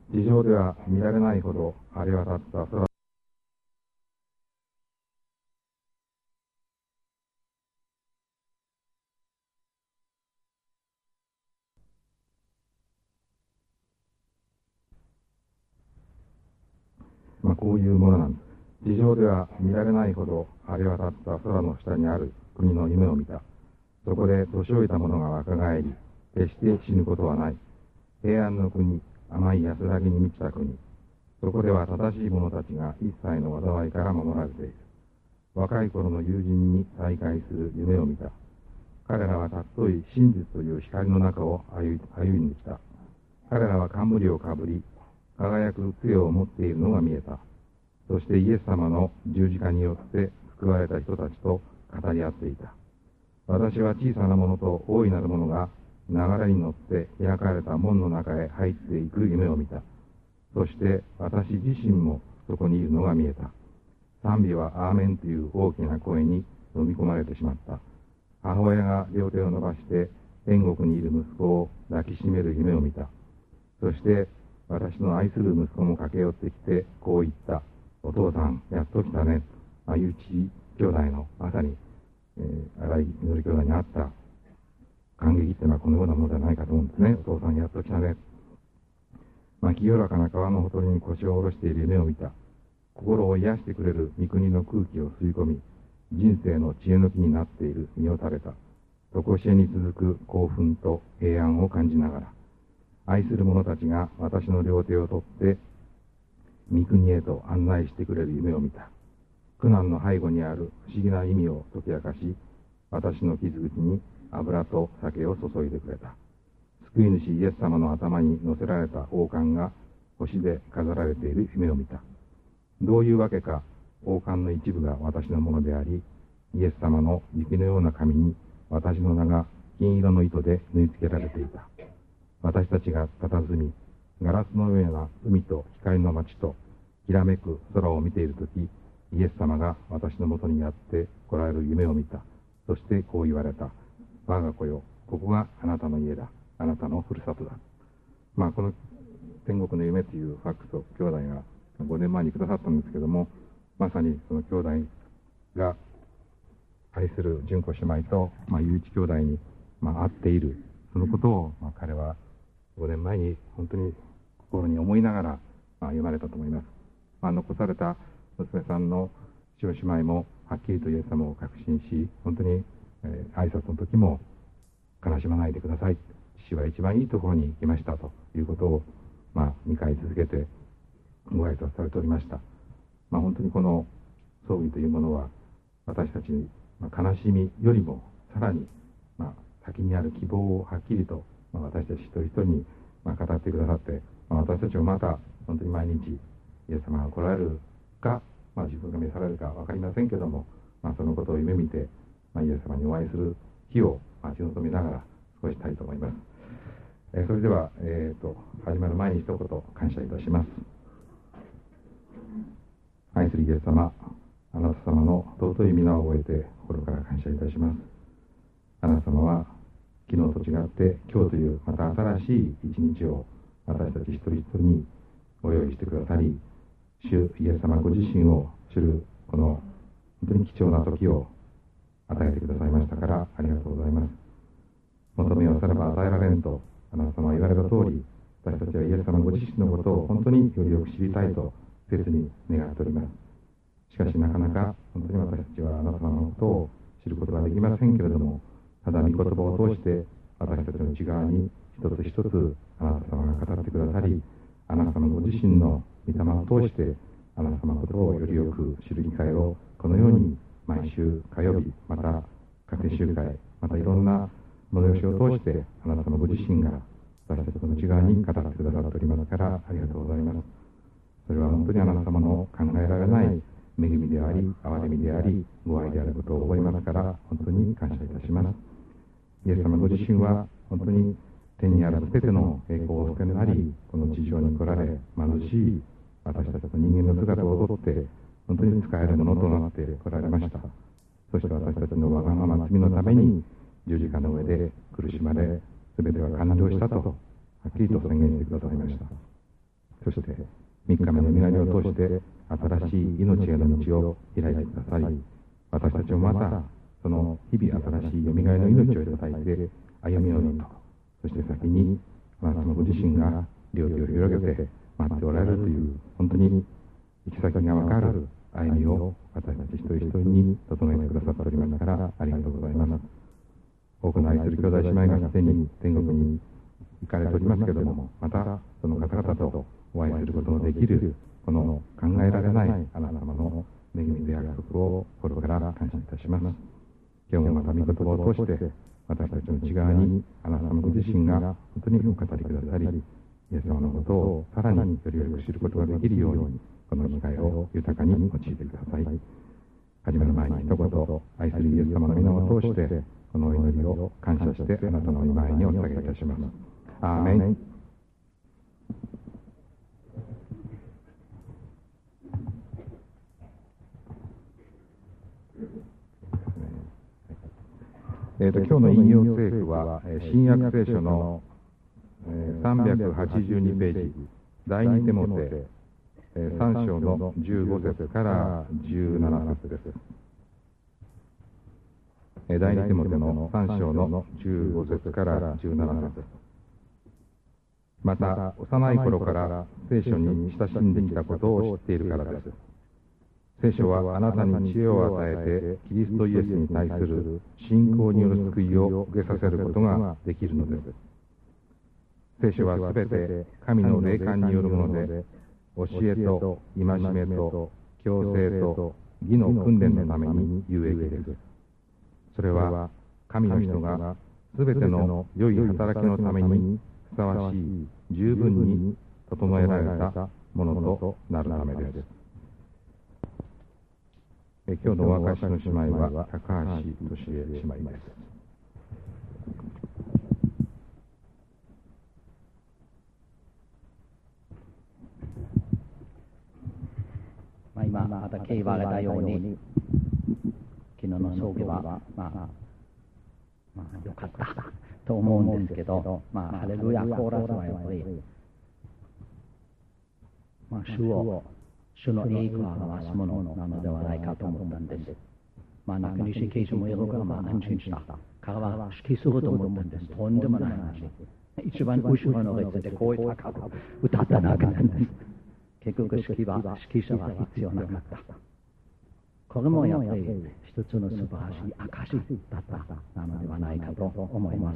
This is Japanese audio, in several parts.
地上では見られないほど晴れ渡った空。こういうものなんです。地上では見られないほど晴れ渡った空の下にある国の夢を見た。そこで年老いた者が若返り、決して死ぬことはない。平安の国、甘い安らぎに満ちた国。そこでは正しい者たちが一切の災いから守られている。若い頃の友人に再会する夢を見た。彼らは尊い真実という光の中を歩んできた。彼らは冠をかぶり、輝く杖を持っているのが見えた。そしてイエス様の十字架によって救われた人たちと語り合っていた。私は小さなものと大いなるものが流れに乗って開かれた門の中へ入っていく夢を見た。そして私自身もそこにいるのが見えた。賛美はアーメンという大きな声に飲み込まれてしまった。母親が両手を伸ばして天国にいる息子を抱きしめる夢を見た。そして私の愛する息子も駆け寄ってきてこう言った。お父さん、やっと来たね。ゆうち兄弟のまさに、荒井祈兄弟にあった感激っていうのはこのようなものではないかと思うんですね。お父さん、やっと来たね。清らかな川のほとりに腰を下ろしている夢を見た。心を癒してくれる御国の空気を吸い込み、人生の知恵の木になっている実を食べた。常しえに続く興奮と平安を感じながら、愛する者たちが私の両手を取って御国へと案内してくれる夢を見た。苦難の背後にある不思議な意味を解き明かし、私の傷口に油と酒を注いでくれた。救い主イエス様の頭に乗せられた王冠が星で飾られている夢を見た。どういうわけか王冠の一部が私のものであり、イエス様の雪のような髪に私の名が金色の糸で縫い付けられていた。私たちが佇み、ガラスのような海と光の街ときらめく空を見ているとき、イエス様が私のもとにやって来られる夢を見た。そしてこう言われた。我が子よ、ここがあなたの家だ。あなたのふるさとだ。この天国の夢というファックスを兄弟が5年前にくださったんですけども、まさにその兄弟が愛する純子姉妹と、ゆういち兄弟に、会っている、そのことを、彼は5年前に本当に心に思いながら、読まれたと思います。残された娘さんの父姉妹もはっきりとイエス様を確信し、本当に、挨拶の時も悲しまないでください。父は一番いいところに行きましたということを、2回続けてご挨拶されておりました。本当にこの葬儀というものは私たちに、悲しみよりもさらに、先にある希望をはっきりと、私たち一人一人に、語ってくださって、私たちもまた本当に毎日イエス様が来られるか、自分が召されるか分かりませんけども、そのことを夢見て、イエス様にお会いする日を待ち望みながら過ごしたいと思います。それでは、始まる前に一言感謝いたします。愛するイエス様、あなた様の尊い皆を覚えて心から感謝いたします。あなた様は昨日と違って今日というまた新しい一日を私たち一人一人にご用意してくださり、主イエス様ご自身を知るこの本当に貴重な時を与えてくださいましたからありがとうございます。求めをされば与えられんとあなた様は言われた通り、私たちはイエス様ご自身のことを本当によりよく知りたいと切に願っております。しかしなかなか本当に私たちはあなた様のことを知ることができませんけれども、ただ御言葉を通して私たちの内側に一つ一つあなた様が語ってくださり、あなた様ご自身の御霊を通してあなた様のことをよりよく知る機会をこのように毎週火曜日、また家庭集会、またいろんな催しを通してあなた様ご自身が私たちの内側に語ってくださっておりますからありがとうございます。それは本当にあなた様の考えられない恵みであり、憐れみであり、ご愛であることを覚えますから本当に感謝いたします。イエス様ご自身は本当に天にあるすべての栄光を捨てなり、この地上に来られ、貧しい私たちの人間の姿をとって本当に使えるものとなって来られました。そして私たちのわがまま罪のために十字架の上で苦しまれ、すべては完了したとはっきりと宣言してくださいました。 そして3日目の身がりを通して新しい命への道を開いてください。私たちもまたその日々新しいよみがえりの命をいただいて歩み寄ると、そして先にあなたのご自身が領域を広げて待っておられるという、本当に行き先が分かる歩みを私たち一人一人に整えてくださっておりますから、ありがとうございます。多くの愛する兄弟姉妹がすでに天国に行かれておりますけれども、またその方々とお会いすることのできるこの考えられないあなた様の恵みと約束を心から感謝いたします。今日もまた御言葉を通して私たちの内側にあなた様ご自身が本当にお語りくださり、イエス様のことをさらによりよく知ることができるように、この機会を豊かに用いてください。始める前に一言、愛するイエス様の皆を通してこのお祈りを感謝してあなたの御前にお捧げいたします。アーメン。今日の引用聖句は新約聖書の382ページ、第2テモテ3章の15節から17節です。第2テモテの3章の15節から17節。また幼い頃から聖書に親しんできたことを知っているからです。聖書はあなたに知恵を与えてキリストイエスに対する信仰による救いを受けさせることができるのです。聖書はすべて神の霊感によるもので、教えと戒めと矯正と義の訓練のために有益です。それは神の人がすべての良い働きのためにふさわしい十分に整えられたものとなるためです。今日のお証しの姉妹は高橋俊恵姉妹です。 今また言われたように、昨日の葬儀は良かったと思うんですけど、ハレルヤコーラスはやっぱり、主の栄光を表すものなのではないかと思ったんです。中西圭司もいるから安心した。彼は指揮すると思ったんです。とんでもない話。一番後ろの列で声高く歌っただけなんです。結局指揮者は必要なかった。これもやっぱり一つの素晴らしい証だったなのではないかと思います。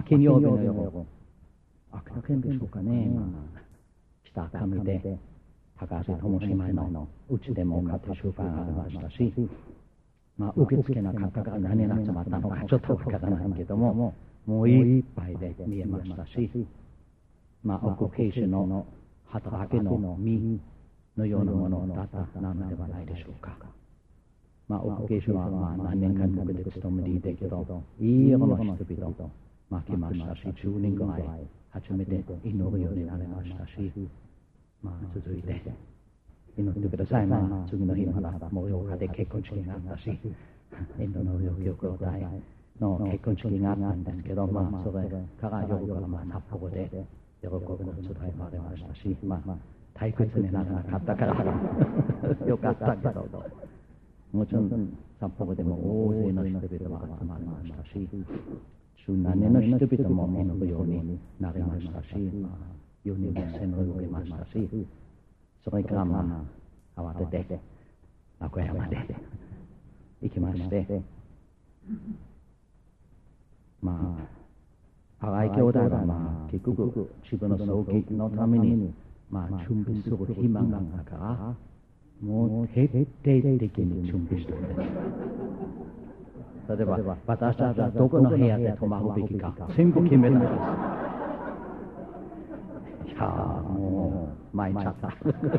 金曜日の夜、秋田県でしょうかね。北上で高橋智姉妹のうちでも家庭集会がありましたし、受付な方が何に集まったのかちょっとわからないけども、もういっぱいで見えましたし、奥兵士の働きの身のようなものだったなのではないでしょうか。奥兵士は何年間かで勤めていたけど、いい世の人々来ましたし、10人ぐらい初めて祈るようになりましたし、続いて祈ってください。次の日まだ盛岡で結婚式があったし、インドの両兄弟の結婚式があったんですけど、それから夜から札幌で喜びの伝えられましたし、退屈にならなかったからよかったけど、もちろん札幌でも大勢の人々が集まりましたし、十何年の人々も祈るようになりましたし、4人で洗礼を受けましたし、それから慌てて名古屋まで行きまして、赤い兄弟は結局自分の葬儀のために準備する暇があったから、もう徹底的に準備したんです。例えば私たちはどこの部屋で泊まるべきか全部決めたんです。もう参っちゃった。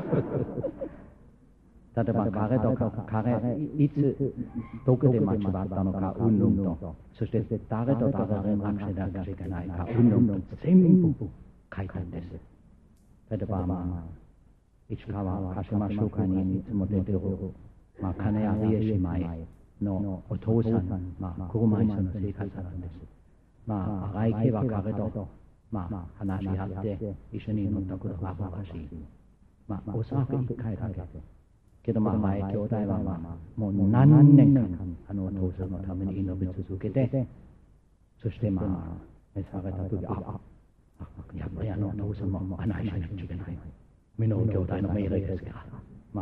例えば彼いつどこで間違ったのかうんぬんと、そして誰と誰が連絡しなきゃいけないかうんぬんと全部書いたんです。例えば市川鹿島商会にいつも出てる金谷理恵姉妹のお父さん、車椅子の生活なんです。赤い木は彼と話し合って一緒に祈ったことがあるらしい。おそらく1回だけ。けど前兄弟はもう何年間お父さんのために祈り続けて、そして召された時、やっぱりお父さんも案内しなきゃいけない。身の兄弟の命令ですから。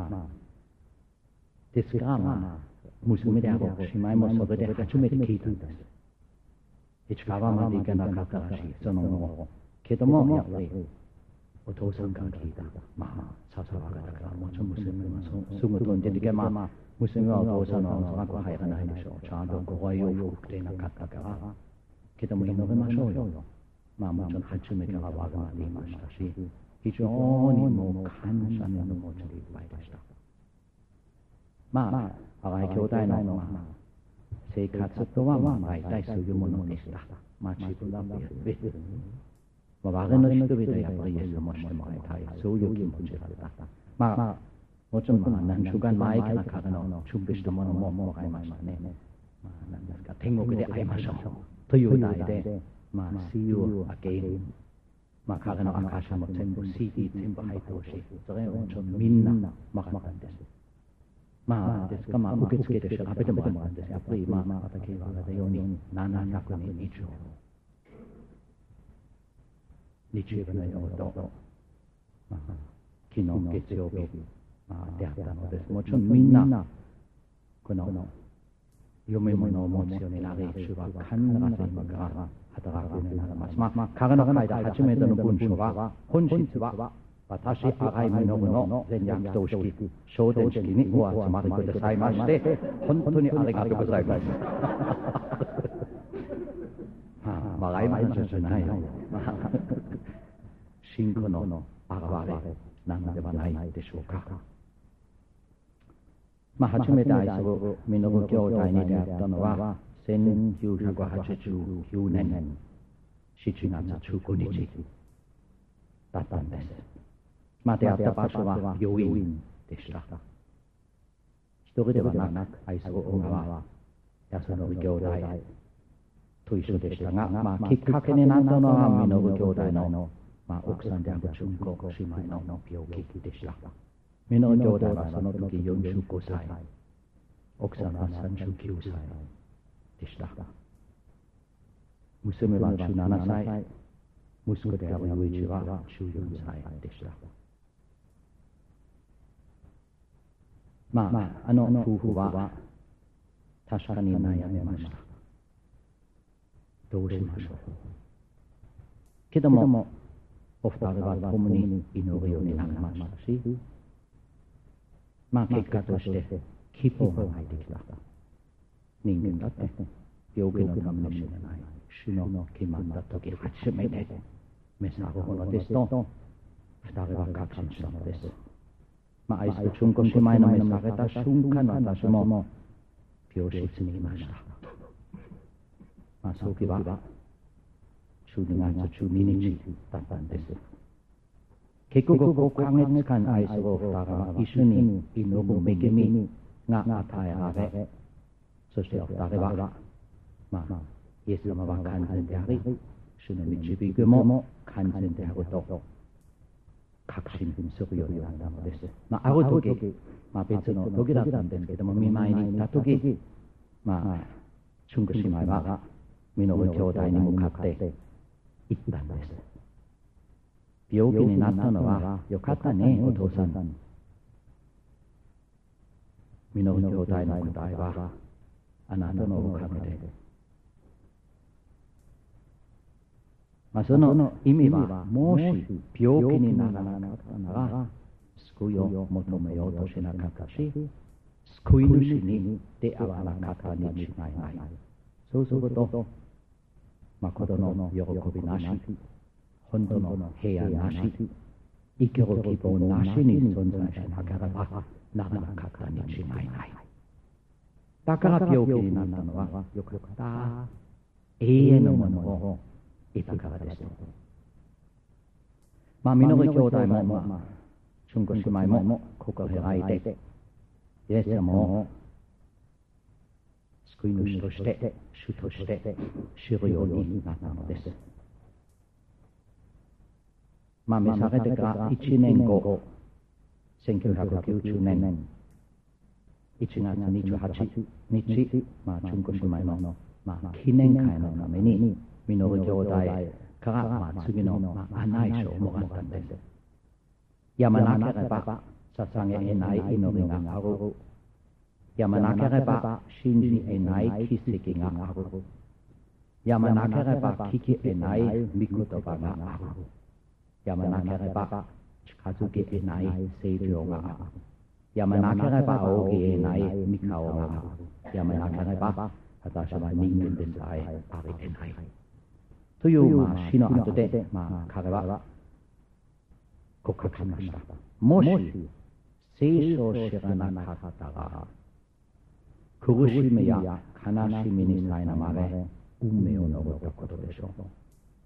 ですから娘である姉妹もそれで初めて聞いたんです。市川まで行けなかったらしい、その後。けども、やっぱりお父さんから聞いた。さすがだから、もちろん娘もすぐ飛んでてけ、娘はお父さんのおそらく入らないでしょう。ちゃんとご愛を服てなかったから。けども祈りましょうよ。もちろん初めからわがままでいましたし、非常にもう感謝の気持ちでいっぱいでした。淡い兄弟の生活とは大体そういうものでした。自分だけ我々の人々はやっぱりイエス様をしてもらいたい、そういう気持ちだった。もちろん何週間前から彼の準備したものももらいましたね。何ですか、天国で会いましょうという題で、See you again。彼の証も全部 CD 全部入ってほしい。それをみんなもらったんです。ですから受付で調べてもらったんです。やっぱり私が言われたように700人以上。日曜日の夜と、昨日月曜日であったのです。もちろんみんな、この読み物を持つようになり、主は必ず今から働くようになります。彼の書いた初めての文章は、本日は私、赤い実の全約等式、昇天式にお集まりくださいまして、本当にありがとうございます。笑い話じゃないよ。信仰の表れなのではないでしょうか。初めて愛するミノブ兄弟に出会ったのは1989年7月19日だったんです。出会った場所は病院でした。一人ではなく愛する小川安信兄弟と一緒でしたが、きっかけになったのはミノブ兄弟の奥さんである純子姉妹の病気でした。ミノブ兄弟はその時45歳、奥さんは39歳でした。娘は17歳、息子である雄一は14歳でした。夫婦は確かに悩めました。どうしましょう。けども、お二人は共に祈るようになりましたし、結果として希望が入ってきた。人間だって病気のために死ねない。主の決まった時初めて召されるものですと、二人は確信したのです。愛する純子姉妹の召された瞬間、私も病室にいました。その時は12月12日だったんです。結局5ヶ月間愛するお二人は一緒に祈る恵みが与えられ、そしてお二人は、イエス様は完全であり、主の導きも完全であると確信するようになったのです。ある時、別の時だったんですけども、見舞いに行った時、純子姉妹はミノブ兄弟に向かって言ったんです。病気になったのはよかったね、お父さん。ミノブ兄弟の答えは、あなたのおかげで。その意味は、もし病気にならなかったなら、救いを求めようとしなかったし、救い主に出会わなかったに違いない。そうすると、誠の喜びなし、本当の平安なし、生きる希望なしに存在しなければならなかったに違いない。だから病気になったのは、よかった。永遠のものを得たからです。ミノブ兄弟も、純子姉妹も心開いて、イエス様を救い主として、主として知るようになったのです。 召されてから1年後、1990年1月28日、中古島の、記念会のために、実兄弟から、次の、案内書をもらったんです。やまなければ捧げえない祈りがある。やまなければ信じえない奇跡がある。やまなければ聞きえない御言葉がある。やまなければ近づけえない成長がある。やまなければ仰ぎえない御顔がある。やまなければ私は人間でさえありえない。という、死の後で、彼は告白しました。もし聖書を知らなかったら、苦しみや悲しみにさえなまれ、運命を逃ったことでしょう。